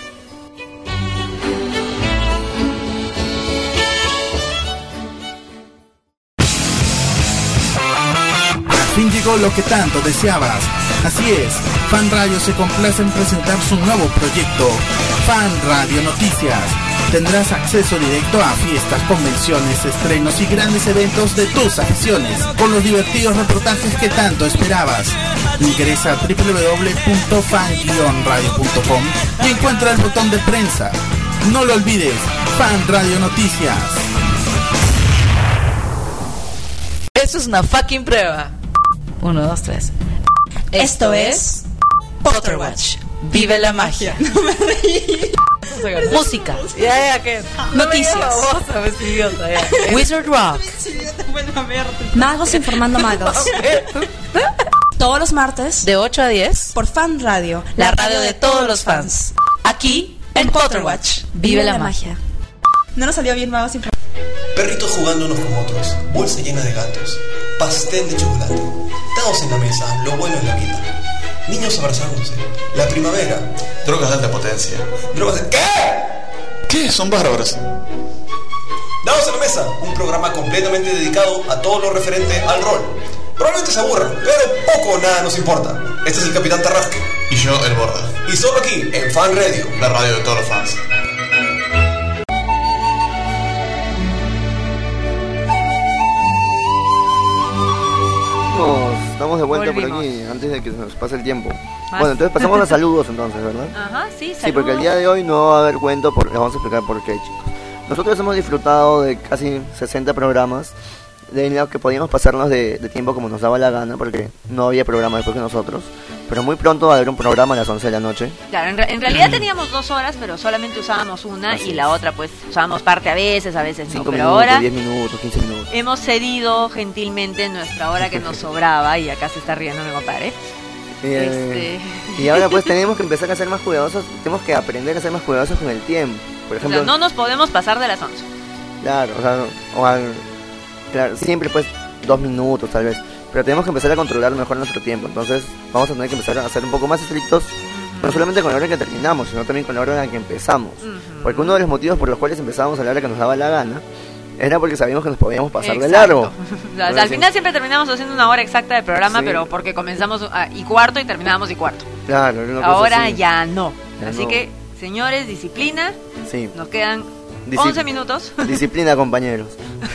Al fin llegó lo que tanto deseabas. Así es, Fan Radio se complace en presentar su nuevo proyecto, Fan Radio Noticias. Tendrás acceso directo a fiestas, convenciones, estrenos y grandes eventos de tus aficiones, con los divertidos reportajes que tanto esperabas. Ingresa a www.fan-radio.com y encuentra el botón de prensa. No lo olvides, Fan Radio Noticias. Esto es una fucking prueba. 1, 2, 3. Esto es Potterwatch. Vive la magia. No me reí. Música. ¿qué? Noticias. No Wizard Rock. Magos informando magos. Todos los martes de 8 a 10 por Fan Radio, la radio de todos los fans. Aquí en Potterwatch. Vive la magia. No nos salió bien Magos informando. Perritos jugando unos con otros, bolsa llena de gatos, pastel de chocolate, dados en la mesa, lo bueno en la vida. Niños abrazándose, la primavera. Drogas de alta potencia. Drogas de... ¿Qué? ¿Qué? Son bárbaros. Dados en la mesa, un programa completamente dedicado a todo lo referente al rol. Probablemente se aburran, pero poco o nada nos importa. Este es el Capitán Tarrasque. Y yo, el Borda. Y solo aquí, en Fan Radio, la radio de todos los fans. Estamos de vuelta. Volvimos por aquí, antes de que nos pase el tiempo. Bueno, entonces pasamos a saludos entonces, ¿verdad? Ajá, sí, saludos. Sí, porque el día de hoy no va a haber cuento, les vamos a explicar por qué, chicos. Nosotros hemos disfrutado de casi 60 programas de lo que podíamos pasarnos de tiempo como nos daba la gana, porque no había programa después de nosotros. Pero muy pronto va a haber un programa a las 11 de la noche. Claro, en realidad teníamos 2 horas, pero solamente usábamos una. Así y la otra pues usábamos parte a veces no. 5 pero minutos, ahora 10 minutos, 15 minutos. hemos cedido gentilmente nuestra hora que nos sobraba, y acá se está riendo mi compadre. Y ahora pues tenemos que empezar a ser más cuidadosos, tenemos que aprender a ser más cuidadosos con el tiempo. Por ejemplo, o sea, no nos podemos pasar de las 11. Claro, claro, siempre pues 2 minutos tal vez, pero tenemos que empezar a controlar mejor nuestro tiempo. Entonces vamos a tener que empezar a ser un poco más estrictos, no solamente con la hora en que terminamos, sino también con la hora en la que empezamos. Porque uno de los motivos por los cuales empezábamos a la hora que nos daba la gana era porque sabíamos que nos podíamos pasar de largo. O sea, al final siempre terminamos haciendo una hora exacta de programa, sí. Pero porque comenzamos y cuarto y terminábamos y cuarto. Claro, ahora ya no. Así que, señores, disciplina. Sí. Nos quedan 11 minutos. Disciplina, compañeros.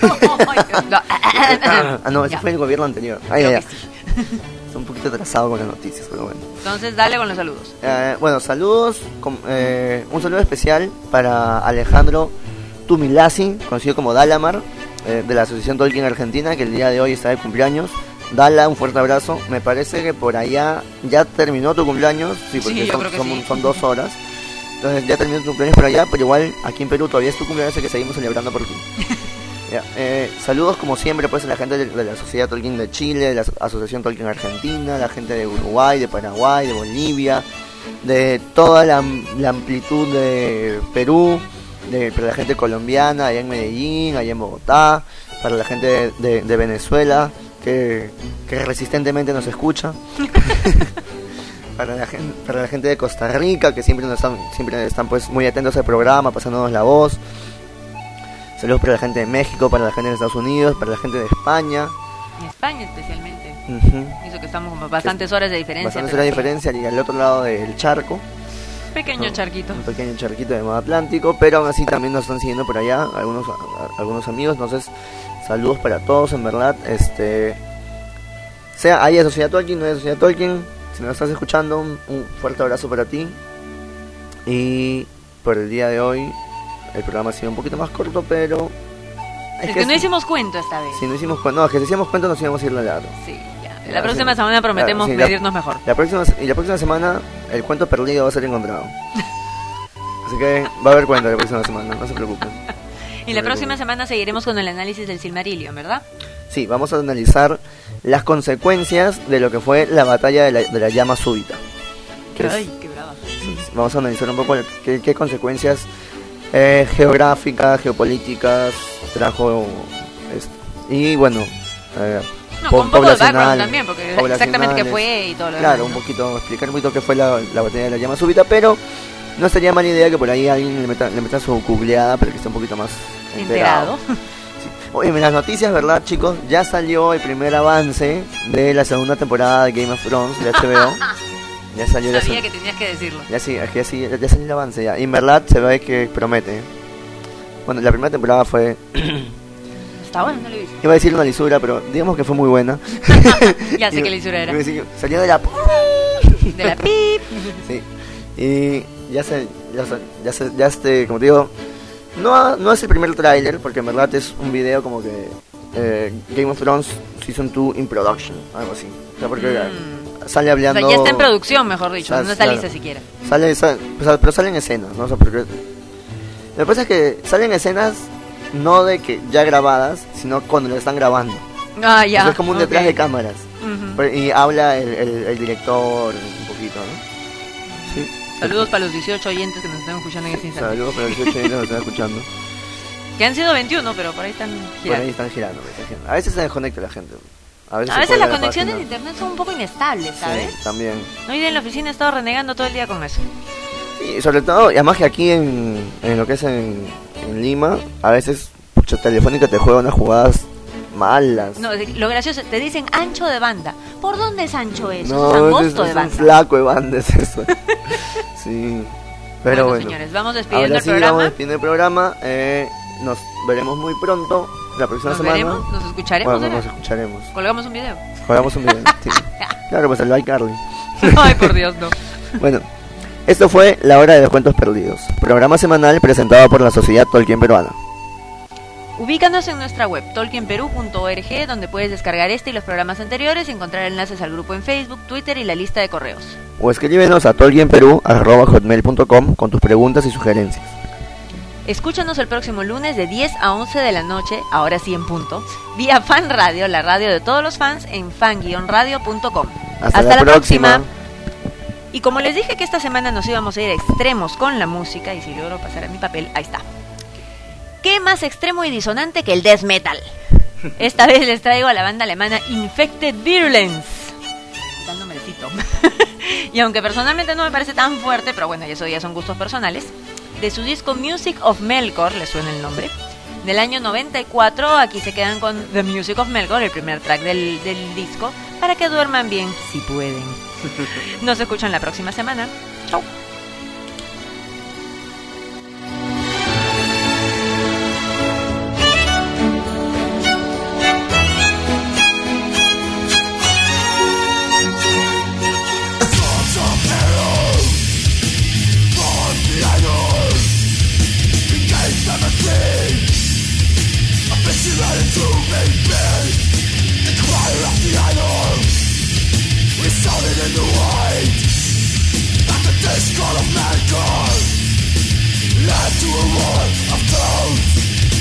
No, ese fue el gobierno anterior. Está un poquito atrasado con las noticias, pero bueno. Entonces, dale con los saludos. Bueno, saludos. Un saludo especial para Alejandro Tumilasi, conocido como Dalamar, de la Asociación Tolkien Argentina, que el día de hoy está de cumpleaños. Dala, un fuerte abrazo. Me parece que por allá ya terminó tu cumpleaños. Sí, porque son 2 horas. Entonces ya terminó tu cumpleaños por allá, pero igual aquí en Perú todavía es tu cumpleaños, que seguimos celebrando por ti. Saludos como siempre pues a la gente de la Sociedad Tolkien de Chile, de la Asociación Tolkien Argentina, la gente de Uruguay, de Paraguay, de Bolivia, de toda la amplitud de Perú, para la gente colombiana, allá en Medellín, allá en Bogotá, para la gente de Venezuela, que resistentemente nos escucha. Para la gente de Costa Rica, que siempre están pues muy atentos al programa, pasándonos la voz. Saludos para la gente de México, para la gente de Estados Unidos, para la gente de España. En España especialmente. Eso que estamos con bastantes horas de diferencia. Bastantes horas de diferencia, y al otro lado del charco. Pequeño charquito. Un pequeño charquito de mar Atlántico, pero aún así también nos están siguiendo por allá algunos amigos. Entonces, saludos para todos, en verdad. Sea haya Sociedad Tolkien, no haya Sociedad Tolkien, si nos estás escuchando, un fuerte abrazo para ti. Y por el día de hoy el programa ha sido un poquito más corto, pero es que no hicimos cuento esta vez. Sí, no hicimos cuento. No, es que si hicimos cuento nos íbamos a ir de largo. Sí, ya. La próxima semana prometemos medirnos mejor. La próxima semana el cuento perdido va a ser encontrado. Así que va a haber cuento la próxima semana, no se preocupen. Y la próxima semana seguiremos con el análisis del Silmarillion, ¿verdad? Sí, vamos a analizar las consecuencias de lo que fue la batalla de la llama súbita. Ay, qué brava. Vamos a analizar un poco qué consecuencias geográficas, geopolíticas trajo esto. Y bueno, con un poco de background también, porque exactamente qué fue y todo lo demás. Claro, explicar un poquito qué fue la batalla de la llama súbita, pero no sería mala idea que por ahí alguien le meta su googleada para que esté un poquito más enterado. Sí. Oye, en las noticias, ¿verdad, chicos? Ya salió el primer avance de la segunda temporada de Game of Thrones de HBO. Ya salió. Sabía que tenías que decirlo. Ya salió el avance ya. Y en verdad se ve que promete. Bueno, la primera temporada fue... Está bueno, no lo he visto. Iba a decir una lisura, pero digamos que fue muy buena. Ya sé qué lisura era. Salió de la... De la pip. Sí. Y como te digo, no es el primer tráiler, porque en verdad es un video como que Game of Thrones Season 2 in Production, algo así. O sea, porque sale hablando... O sea, ya está en producción, mejor dicho, no está lista siquiera. Pero salen escenas, ¿no? O sea, porque... Lo que pasa es que salen escenas no de que ya grabadas, sino cuando lo están grabando. Ah, ya. O sea, es como un detrás de cámaras. Y habla el director un poquito, ¿no? Sí. Saludos para los 18 oyentes que nos están escuchando en este instante. Saludos para los 18 oyentes que nos están escuchando. Que han sido 21, pero por ahí están girando. Por ahí están girando. A veces se desconecta la gente. A veces las conexiones de internet son un poco inestables, ¿sabes? Sí, también. Hoy en la oficina he estado renegando todo el día con eso. Y sobre todo, y además que aquí en lo que es en Lima, a veces Telefónica te juega unas jugadas malas. No, lo gracioso, te dicen ancho de banda. ¿Por dónde es ancho eso? No, es angosto de banda. Es un flaco de banda, es eso. Sí. Pero bueno, señores, vamos despidiendo ahora el programa. Vamos despidiendo el programa. Nos veremos muy pronto. La próxima semana. Nos escucharemos. Bueno, nos escucharemos. Colgamos un video. Sí. Claro, pues el like Carly. Ay, por Dios, no. Bueno, esto fue La Hora de los Cuentos Perdidos, programa semanal presentado por la Sociedad Tolkien Peruana. Ubícanos en nuestra web tolkienperú.org, donde puedes descargar este y los programas anteriores y encontrar enlaces al grupo en Facebook, Twitter y la lista de correos. O escríbenos a tolkienperú@hotmail.com con tus preguntas y sugerencias. Escúchanos el próximo lunes de 10 a 11 de la noche, ahora sí en punto, vía Fan Radio, la radio de todos los fans, en fan-radio.com. Hasta la próxima. Y como les dije que esta semana nos íbamos a ir a extremos con la música, y si logro pasar a mi papel, ahí está. ¿Qué más extremo y disonante que el death metal? Esta vez les traigo a la banda alemana Infected Virulence. Dándome el cito. Y aunque personalmente no me parece tan fuerte, pero bueno, eso ya son gustos personales, de su disco Music of Melkor, les suena el nombre, del año 94, aquí se quedan con The Music of Melkor, el primer track del disco, para que duerman bien, si pueden. Nos escuchan la próxima semana. Chau. In the white, at the discord of mankind, led to a war of thrones.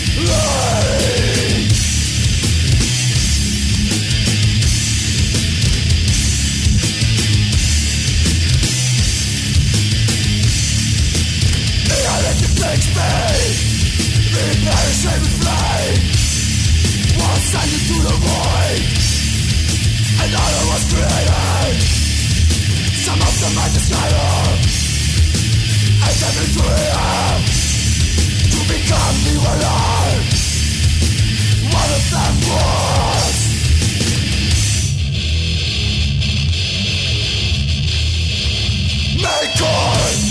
The electric takes me, the perishable flame was sent into the void. Another was created. Some of them are described as every dream to become new alive. One of them was Melkor.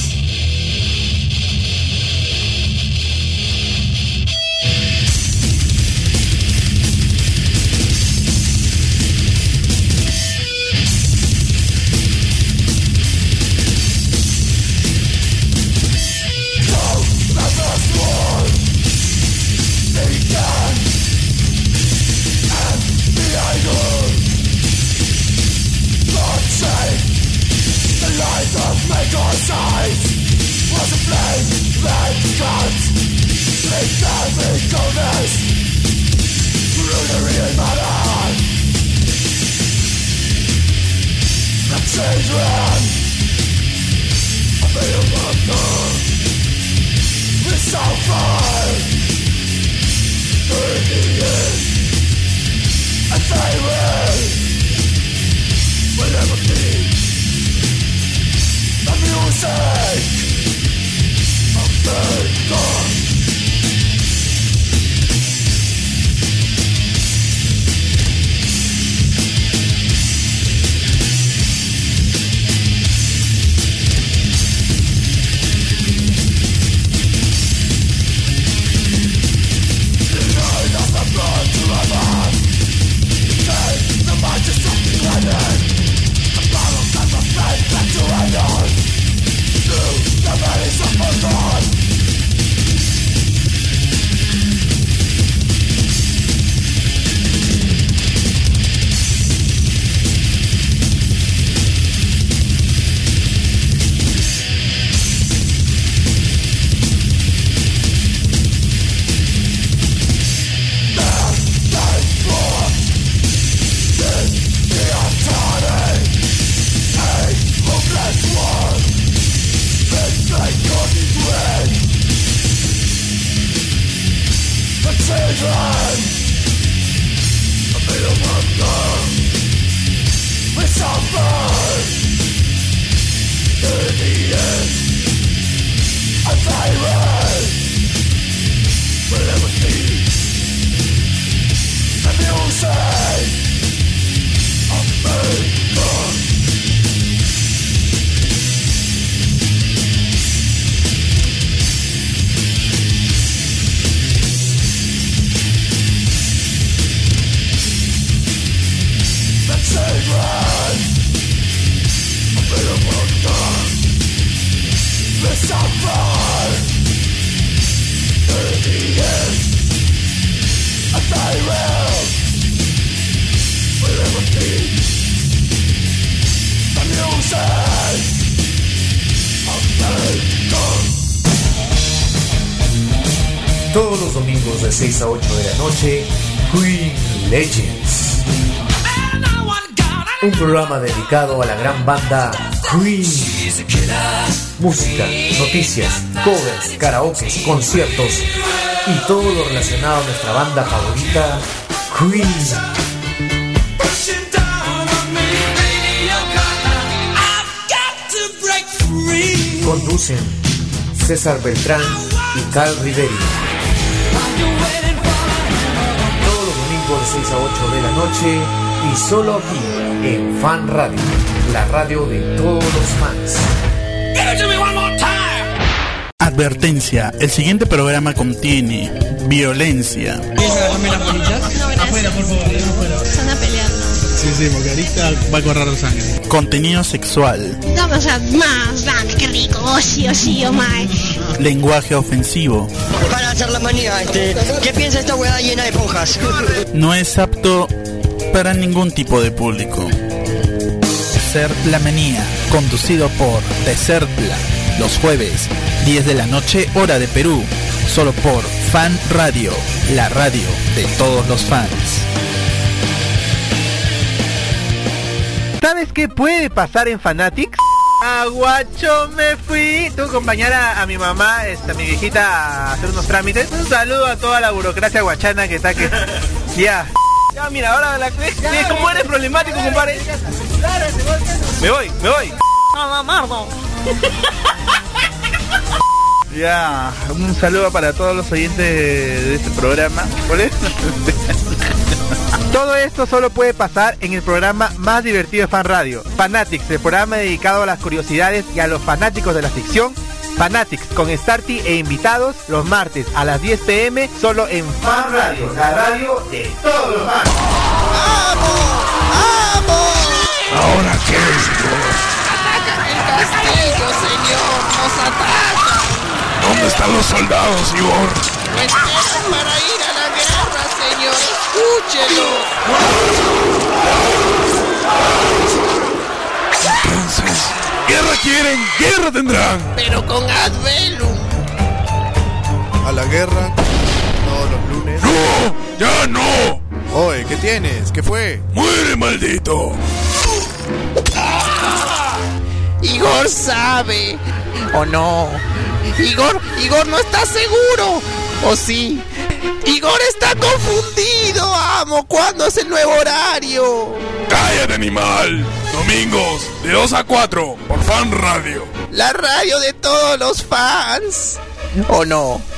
Todos los domingos de 6 a 8 de la noche, Queen Legends. Un programa dedicado a la gran banda Queen. Música, noticias, covers, karaokes, conciertos y todo lo relacionado a nuestra banda favorita, Queen. Conducen César Beltrán y Carl Riveri. Todos los domingos de 6 a 8 de la noche y solo aquí en Fan Radio, la radio de todos los fans. Advertencia, el siguiente programa contiene violencia. Afuera, por favor, afuera. Están a pelear. Sí, porque ahorita va a correr sangre. Contenido sexual. Vamos a más, dame, qué rico. Oh, sí, oh, my. Lenguaje ofensivo. Para hacer la manía, ¿qué piensa esta hueá llena de ponjas? No es apto para ningún tipo de público. Ser la Manía, conducido por Desertla, los jueves, 10 de la noche, hora de Perú, solo por Fan Radio, la radio de todos los fans. ¿Sabes qué puede pasar en Fanatics? Aguacho, me fui. Tengo que acompañar a mi mamá, a mi viejita, a hacer unos trámites. Un saludo a toda la burocracia guachana que está aquí. Ya, mira, ahora ¿cómo eres problemático, compadre? Me voy. Ya, un saludo para todos los oyentes de este programa. ¿Cuál es? Todo esto solo puede pasar en el programa más divertido de Fan Radio, Fanatics, el programa dedicado a las curiosidades y a los fanáticos de la ficción. Fanatics con Starty e invitados los martes a las 10 p.m. solo en Fan Radio, la radio de todos los fans. ¡Vamos! ¿Ahora qué es, Igor? ¡Atacan el castillo, señor! ¡Nos atacan! ¿Dónde están los soldados, Igor? ¡No esperan para ir a la guerra, señor! ¡Escúchelo! Entonces, ¿guerra quieren? ¡Guerra tendrán! ¡Pero con Advelum! ¿A la guerra? Todos los lunes. ¡No! ¡Ya no! Oye, ¿qué tienes? ¿Qué fue? ¡Muere, maldito! Igor sabe. ¿O no? Igor no está seguro. ¿O sí? Igor está confundido, amo. ¿Cuándo es el nuevo horario? ¡Cállate, animal! Domingos, de 2 a 4, por Fan Radio. La radio de todos los fans. ¿O no?